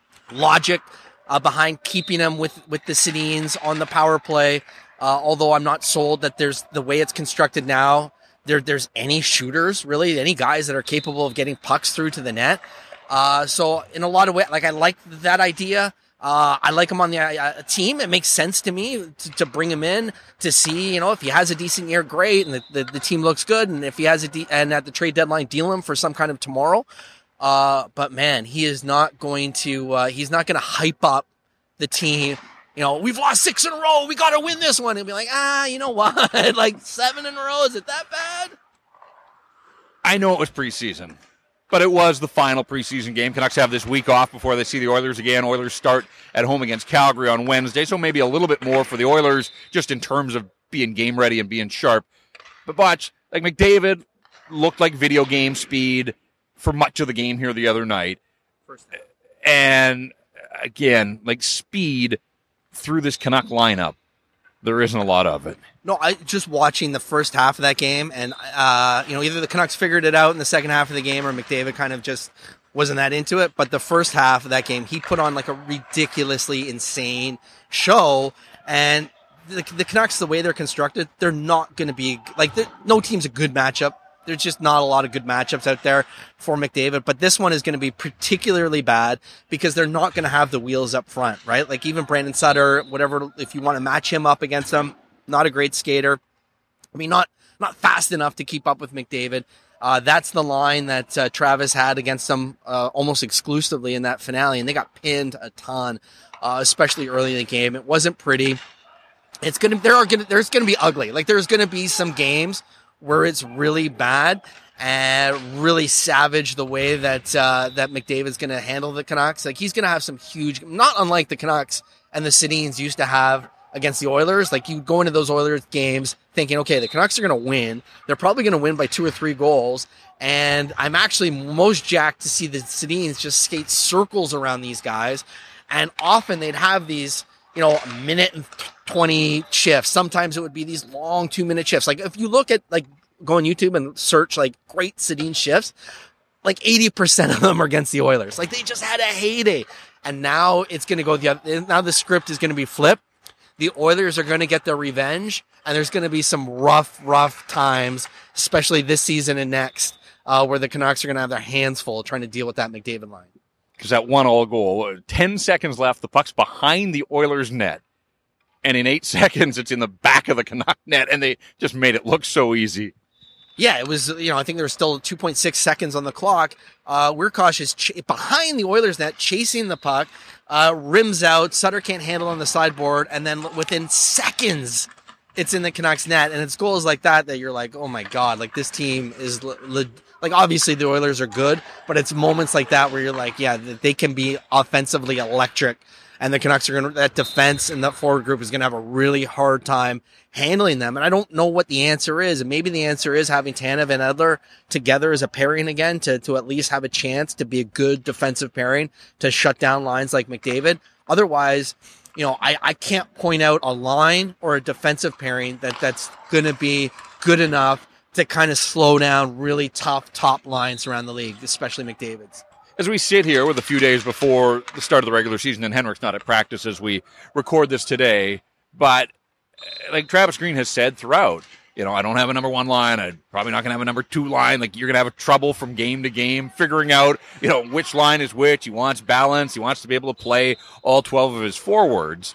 logic uh, behind keeping him with, with the Sedins on the power play. Uh, although I'm not sold that there's the way it's constructed now. There, there's any shooters, really, any guys that are capable of getting pucks through to the net. Uh, so in a lot of ways, like I like that idea. Uh, I like him on the uh, team. It makes sense to me to, to bring him in to see, you know, if he has a decent year, great. And the, the, the team looks good. And if he has a, de- and at the trade deadline, deal him for some kind of tomorrow. Uh, but man, he is not going to, uh, he's not going to hype up the team. You know, we've lost six in a row. We got to win this one. And be like, ah, you know what? Like seven in a row. Is it that bad? I know it was preseason, but it was the final preseason game. Canucks have this week off before they see the Oilers again. Oilers start at home against Calgary on Wednesday, so maybe a little bit more for the Oilers just in terms of being game ready and being sharp. But watch, like McDavid looked like video game speed for much of the game here the other night. First and again, like speed through this Canuck lineup, there isn't a lot of it. No, I just watching the first half of that game, and uh, you know, either the Canucks figured it out in the second half of the game, or McDavid kind of just wasn't that into it. But the first half of that game, he put on like a ridiculously insane show, and the, the Canucks, the way they're constructed, they're not going to be like no team's a good matchup. There's just not a lot of good matchups out there for McDavid, but this one is going to be particularly bad because they're not going to have the wheels up front, right? Like even Brandon Sutter, whatever, if you want to match him up against him, not a great skater. I mean, not, not fast enough to keep up with McDavid. Uh, that's the line that uh, Travis had against them uh, almost exclusively in that finale, and they got pinned a ton, uh, especially early in the game. It wasn't pretty. It's gonna, there are gonna, there's gonna be ugly. Like there's gonna be some games where it's really bad and really savage the way that uh, that McDavid's going to handle the Canucks. Like he's going to have some huge, not unlike the Canucks and the Sedins used to have against the Oilers. Like you go into those Oilers games thinking, okay, the Canucks are going to win. They're probably going to win by two or three goals. And I'm actually most jacked to see the Sedins just skate circles around these guys. And often they'd have these, you know, a minute and twenty shifts. Sometimes it would be these long two minute shifts. Like if you look at like go on YouTube and search like great Sedin shifts, like eighty percent of them are against the Oilers. Like they just had a heyday. And now it's going to go the other, now the script is going to be flipped. The Oilers are going to get their revenge, and there's going to be some rough, rough times, especially this season and next, uh, where the Canucks are going to have their hands full trying to deal with that McDavid line. Because that one all goal, ten seconds left, the puck's behind the Oilers' net. And in eight seconds, it's in the back of the Canuck net, and they just made it look so easy. Yeah, it was, you know, I think there was still two point six seconds on the clock. Uh, Weirkosh is ch- behind the Oilers net, chasing the puck, uh, rims out, Sutter can't handle on the sideboard, and then within seconds, it's in the Canucks net, and it's goals like that that you're like, oh my God, like this team is, le- le- like obviously the Oilers are good, but it's moments like that where you're like, yeah, they can be offensively electric, and the Canucks are going to, that defense and that forward group is going to have a really hard time handling them. And I don't know what the answer is. And maybe the answer is having Tanev and Edler together as a pairing again to, to at least have a chance to be a good defensive pairing to shut down lines like McDavid. Otherwise, you know, I, I can't point out a line or a defensive pairing that that's going to be good enough to kind of slow down really tough top lines around the league, especially McDavid's. As we sit here with a few days before the start of the regular season, and Henrik's not at practice as we record this today, but like Travis Green has said throughout, you know, I don't have a number one line. I'm probably not going to have a number two line. Like, you're going to have trouble from game to game figuring out, you know, which line is which. He wants balance. He wants to be able to play all twelve of his forwards.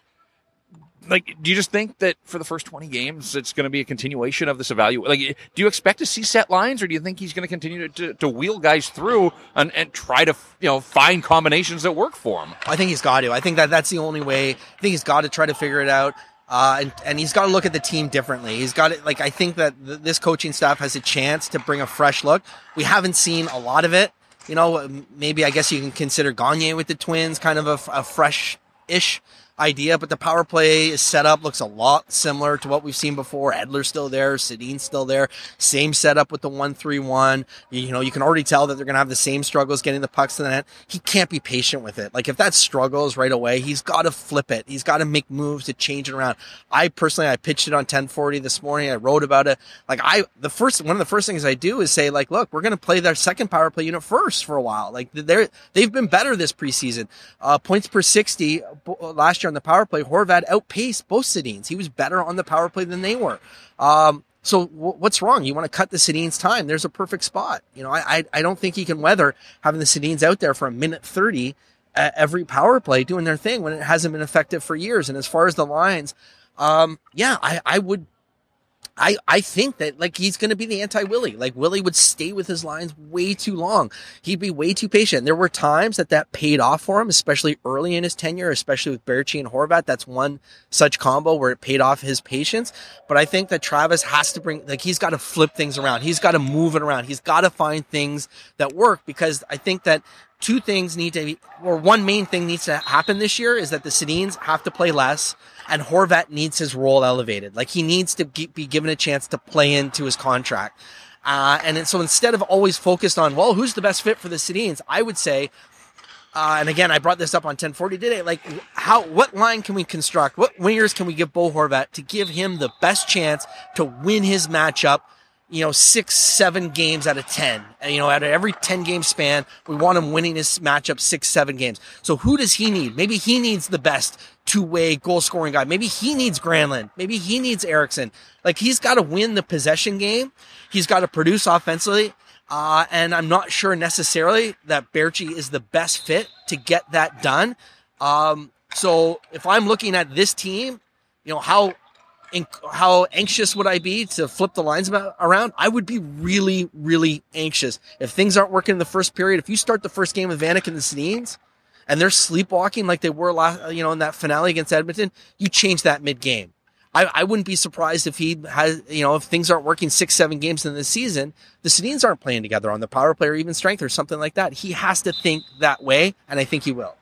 Like, do you just think that for the first twenty games, it's going to be a continuation of this evaluation? Like, do you expect to see set lines, or do you think he's going to continue to, to wheel guys through and, and try to, you know, find combinations that work for him? I think he's got to. I think that that's the only way. I think he's got to try to figure it out. Uh, and, and he's got to look at the team differently. He's got it. Like, I think that th- this coaching staff has a chance to bring a fresh look. We haven't seen a lot of it. You know, maybe I guess you can consider Gagne with the Twins kind of a, a fresh-ish idea, but the power play is set up, looks a lot similar to what we've seen before. Edler's still there, Sedin's still there, same setup with the one three one. You know, you can already tell that they're going to have the same struggles getting the pucks to the net. He can't be patient with it. Like, if that struggles right away, he's got to flip it. He's got to make moves to change it around. I personally, I pitched it on ten forty this morning. I wrote about it. Like, I, the first, one of the first things I do is say, like, look, we're going to play their second power play unit first for a while. Like, they're, they've been better this preseason. Uh, points per sixty last year on the power play, Horvat outpaced both Sedins. He was better on the power play than they were. Um, so w- what's wrong? You want to cut the Sedins time. There's a perfect spot. You know, I, I, I don't think he can weather having the Sedins out there for a minute thirty at every power play doing their thing when it hasn't been effective for years. And as far as the lines, um, yeah, I, I would, I, I think that, like, he's going to be the anti-Willie. Like, Willie would stay with his lines way too long. He'd be way too patient. There were times that that paid off for him, especially early in his tenure, especially with Berchi and Horvat. That's one such combo where it paid off his patience. But I think that Travis has to bring, like, he's got to flip things around. He's got to move it around. He's got to find things that work, because I think that two things need to be, or one main thing needs to happen this year is that the Sedins have to play less, and Horvat needs his role elevated. Like, he needs to be given a chance to play into his contract. Uh, and so instead of always focused on, well, who's the best fit for the Sedins, I would say, uh, and again, I brought this up on ten forty today, like, how, what line can we construct? What wingers can we give Bo Horvat to give him the best chance to win his matchup, you know, six, seven games out of ten. And, you know, out of every ten game span, we want him winning his matchup six, seven games. So who does he need? Maybe he needs the best two-way goal-scoring guy. Maybe he needs Granlund. Maybe he needs Eriksson. Like, he's got to win the possession game. He's got to produce offensively. Uh, and I'm not sure necessarily that Berchi is the best fit to get that done. Um, so if I'm looking at this team, you know, how how anxious would I be to flip the lines around? I would be really, really anxious. If things aren't working in the first period, if you start the first game with Vanek and the Sedins, and they're sleepwalking like they were last, you know, in that finale against Edmonton, you change that mid-game. I, I wouldn't be surprised if he has, you know, if things aren't working six, seven games in the season, the Sedins aren't playing together on the power play or even strength or something like that. He has to think that way, and I think he will.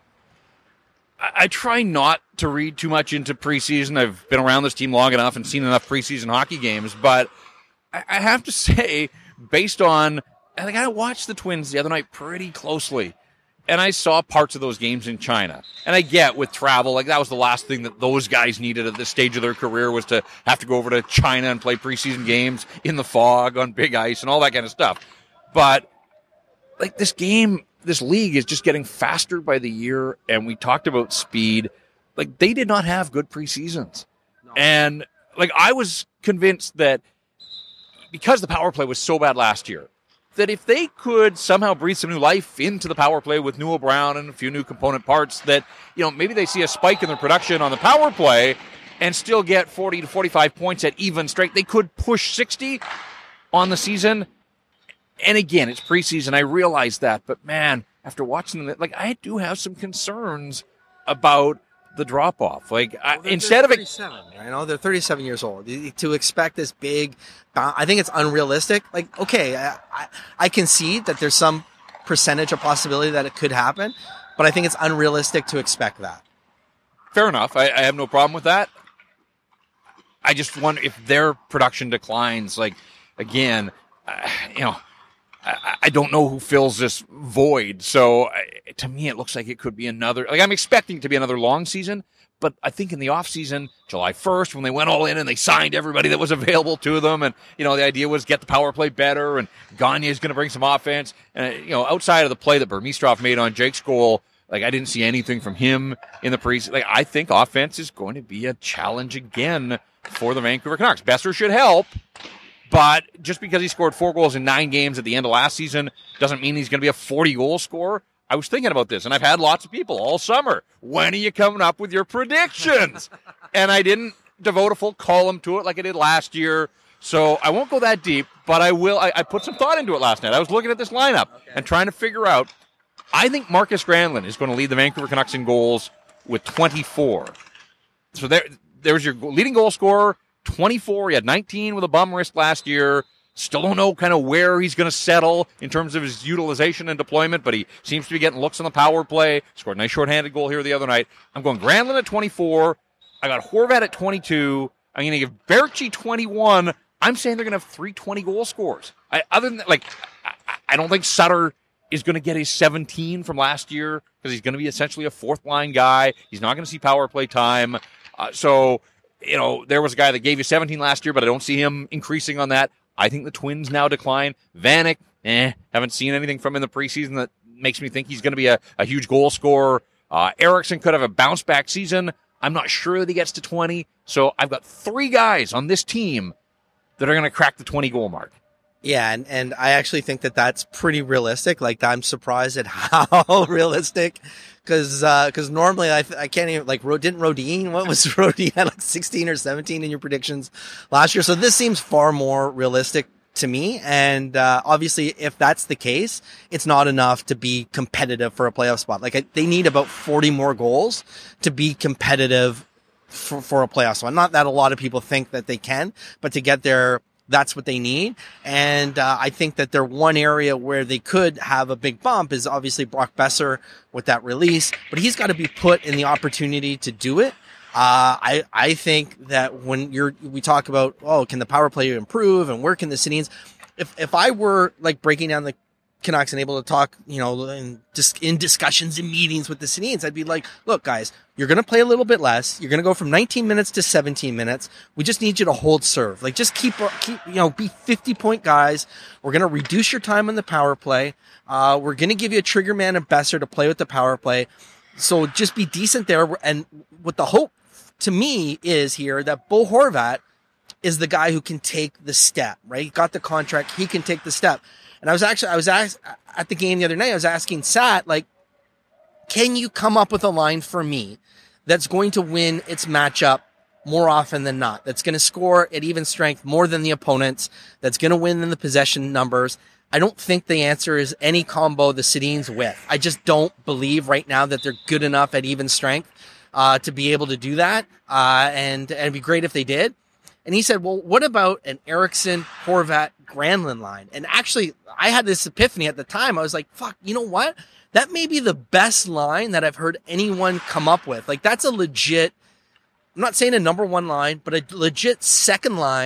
I, I try not to read too much into preseason. I've been around this team long enough and seen enough preseason hockey games, but I, I have to say, based on, like, I watched the Twins the other night pretty closely. and I saw parts of those games in China. And I get with travel, like that was the last thing that those guys needed at this stage of their career was to have to go over to China and play preseason games in the fog on big ice and all that kind of stuff. But like this game, this league is just getting faster by the year. And we talked about speed. Like they did not have good preseasons. No. And like I was convinced that because the power play was so bad last year, that if they could somehow breathe some new life into the power play with Newell Brown and a few new component parts, that, you know, maybe they see a spike in their production on the power play and still get forty to forty-five points at even strength. They could push sixty on the season. And again, it's preseason. I realize that. But man, after watching them, like I do have some concerns about the drop off. Like well, I, instead of it, I know they're thirty-seven years old. To expect this big, I think it's unrealistic. Like, okay, I, I, I concede that there's some percentage of possibility that it could happen, but I think it's unrealistic to expect that. Fair enough. I, I have no problem with that. I just wonder if their production declines. Like again, uh, you know. I don't know who fills this void. So to me, it looks like it could be another, like I'm expecting it to be another long season, but I think in the off season, July first, when they went all in and they signed everybody that was available to them. And, you know, the idea was get the power play better and Gagne is going to bring some offense. And, you know, outside of the play that Burmistrov made on Jake's goal, like I didn't see anything from him in the preseason. Like I think offense is going to be a challenge again for the Vancouver Canucks. Besser should help. But just because he scored four goals in nine games at the end of last season doesn't mean he's going to be a forty-goal scorer. I was thinking about this, and I've had lots of people all summer. When are you coming up with your predictions? And I didn't devote a full column to it like I did last year. So I won't go that deep, but I will. I, I put some thought into it last night. I was looking at this lineup okay. and trying to figure out. I think Marcus Granlund is going to lead the Vancouver Canucks in goals with twenty-four. So there, there's your leading goal scorer. twenty-four. He had nineteen with a bum wrist last year. Still don't know kind of where he's going to settle in terms of his utilization and deployment, but he seems to be getting looks on the power play. Scored a nice shorthanded goal here the other night. I'm going Granlund at twenty-four. I got Horvat at twenty-two. I'm going to give Berchi twenty-one. I'm saying they're going to have three twenty-goal scorers. I, other than that, like, I, I don't think Sutter is going to get his seventeen from last year because he's going to be essentially a fourth-line guy. He's not going to see power play time. Uh, so... You know, there was a guy that gave you seventeen last year, but I don't see him increasing on that. I think the Twins now decline. Vanek, eh, haven't seen anything from him in the preseason that makes me think he's going to be a, a huge goal scorer. Uh, Eriksson could have a bounce-back season. I'm not sure that he gets to twenty. So I've got three guys on this team that are going to crack the twenty-goal mark. Yeah, and, and I actually think that that's pretty realistic. Like, I'm surprised at how realistic, because uh, cause normally I, I can't even, like, didn't Rodin, what was Rodin, had like sixteen or seventeen in your predictions last year? So this seems far more realistic to me. And uh, obviously, if that's the case, it's not enough to be competitive for a playoff spot. Like, I, they need about forty more goals to be competitive for, for a playoff spot. Not that a lot of people think that they can, but to get there, that's what they need. And uh, I think that their one area where they could have a big bump is obviously Brock Besser with that release, but he's got to be put in the opportunity to do it. Uh, I, I think that when you're, we talk about, oh, can the power play improve and where can the Sedins, if, if I were like breaking down the Canucks and able to talk, you know, in, dis- in discussions and meetings with the Sedins, I'd be like, look, guys, you're going to play a little bit less. You're going to go from nineteen minutes to seventeen minutes. We just need you to hold serve. Like, just keep, keep, you know, be fifty point guys. We're going to reduce your time on the power play. Uh, we're going to give you a trigger man and Besser to play with the power play. So just be decent there. And what the hope to me is here that Bo Horvat is the guy who can take the step, right? He got the contract. He can take the step. And I was actually, I was asked at the game the other night, I was asking Sat, like, can you come up with a line for me that's going to win its matchup more often than not, that's going to score at even strength more than the opponents, that's going to win in the possession numbers? I don't think the answer is any combo the Sedins with. I just don't believe right now that they're good enough at even strength uh, to be able to do that. Uh, and, and it'd be great if they did. And he said, well, what about an Eriksson, Horvat, Granlund line? And actually, I had this epiphany at the time. I was like, fuck, you know what? That may be the best line that I've heard anyone come up with. Like, that's a legit, I'm not saying a number one line, but a legit second line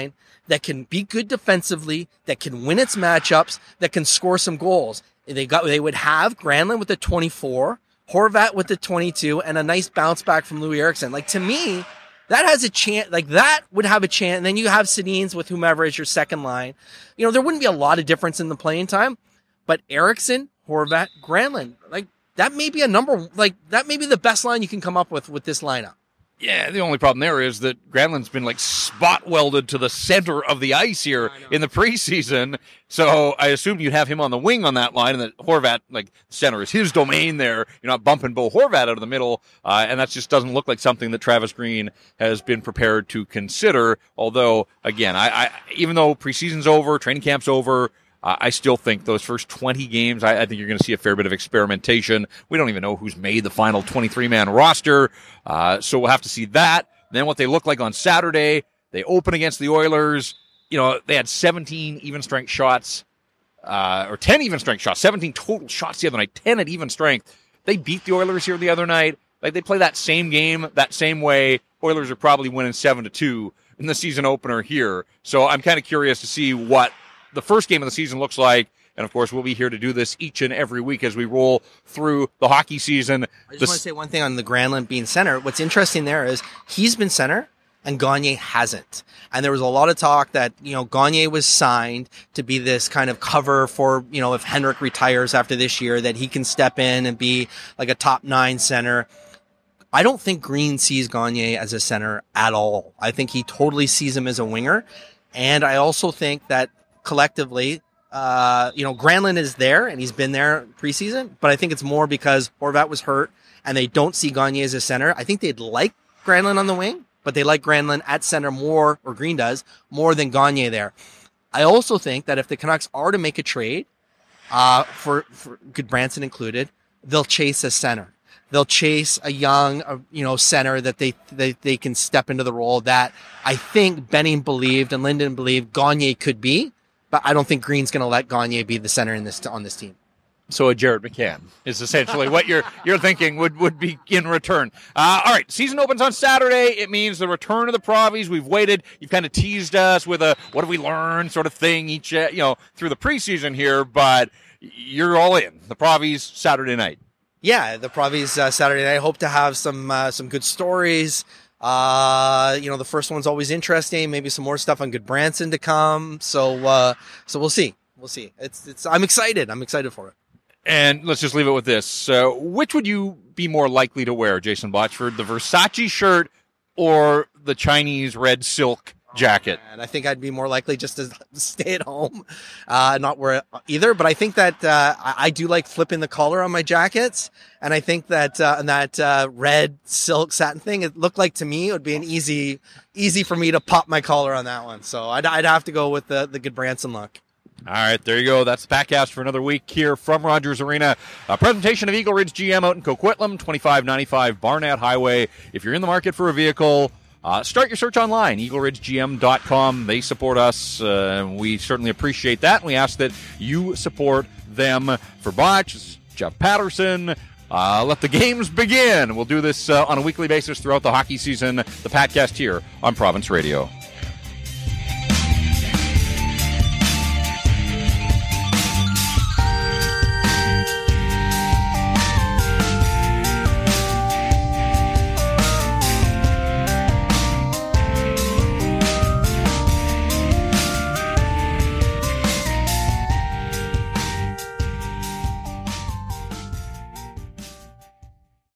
that can be good defensively, that can win its matchups, that can score some goals. They got, they would have Granlund with the twenty-four, Horvat with the twenty-two, and a nice bounce back from Louis Eriksson. Like, to me, that has a chance, like that would have a chance. And then you have Sedins with whomever is your second line. You know, there wouldn't be a lot of difference in the playing time, but Eriksson, Horvat, Granlund, like that may be a number, like that may be the best line you can come up with with this lineup. Yeah, the only problem there is that Granlund's been like spot welded to the center of the ice here in the preseason. So I assumed you'd have him on the wing on that line, and that Horvat, like, center is his domain there. You're not bumping Bo Horvat out of the middle, uh, and that just doesn't look like something that Travis Green has been prepared to consider. Although, again, I, I even though preseason's over, training camp's over, Uh, I still think those first twenty games, I, I think you're going to see a fair bit of experimentation. We don't even know who's made the final twenty-three man roster, uh, so we'll have to see that. Then what they look like on Saturday, they open against the Oilers. You know, they had seventeen even strength shots, uh, or ten even strength shots, seventeen total shots the other night, ten at even strength. They beat the Oilers here the other night. Like, they play that same game, that same way. Oilers are probably winning seven to two in the season opener here. So I'm kind of curious to see what the first game of the season looks like. And of course, we'll be here to do this each and every week as we roll through the hockey season. I just the want to say one thing on the Granlund being center. What's interesting there is he's been center and Gagner hasn't. And there was a lot of talk that, you know, Gagner was signed to be this kind of cover for, you know, if Henrik retires after this year, that he can step in and be like a top nine center. I don't think Green sees Gagner as a center at all. I think he totally sees him as a winger. And I also think that collectively, uh, you know, Granlund is there and he's been there preseason, but I think it's more because Horvat was hurt and they don't see Gagner as a center. I think they'd like Granlund on the wing, but they like Granlund at center more, or Green does, more than Gagner there. I also think that if the Canucks are to make a trade, uh, for, for Goodbranson included, they'll chase a center. They'll chase a young, uh, you know, center that they, they, they can step into the role that I think Benning believed and Linden believed Gagner could be. But I don't think Green's going to let Gagner be the center in this on this team. So a Jared McCann is essentially what you're you're thinking would, would be in return. Uh, all right, season opens on Saturday. It means the return of the Provies. We've waited. You've kind of teased us with a what have we learned sort of thing each uh, you know through the preseason here, but you're all in. The Provies Saturday night. Yeah, the Provies uh, Saturday night. I hope to have some uh, some good stories. Uh, you know, the first one's always interesting. Maybe some more stuff on Goodbranson to come. So, uh, so we'll see. We'll see. It's, it's, I'm excited. I'm excited for it. And let's just leave it with this. Uh, which would you be more likely to wear, Jason Botchford, the Versace shirt or the Chinese red silk jacket? And I think I'd be more likely just to stay at home, uh, not wear it either. But I think that, uh, I, I do like flipping the collar on my jackets. And I think that, uh, that, uh, red silk satin thing, it looked like to me it would be an easy, easy for me to pop my collar on that one. So I'd, I'd have to go with the, the Goodbranson look. All right, there you go. That's the Packcast for another week here from Rogers Arena. A presentation of Eagle Ridge G M out in Coquitlam, twenty-five ninety-five Barnett Highway. If you're in the market for a vehicle, Uh, start your search online, eagle ridge g m dot com. They support us. Uh, we certainly appreciate that, and we ask that you support them. For Botch, Jeff Patterson, uh, let the games begin. We'll do this uh, on a weekly basis throughout the hockey season. The Packcast here on Province Radio.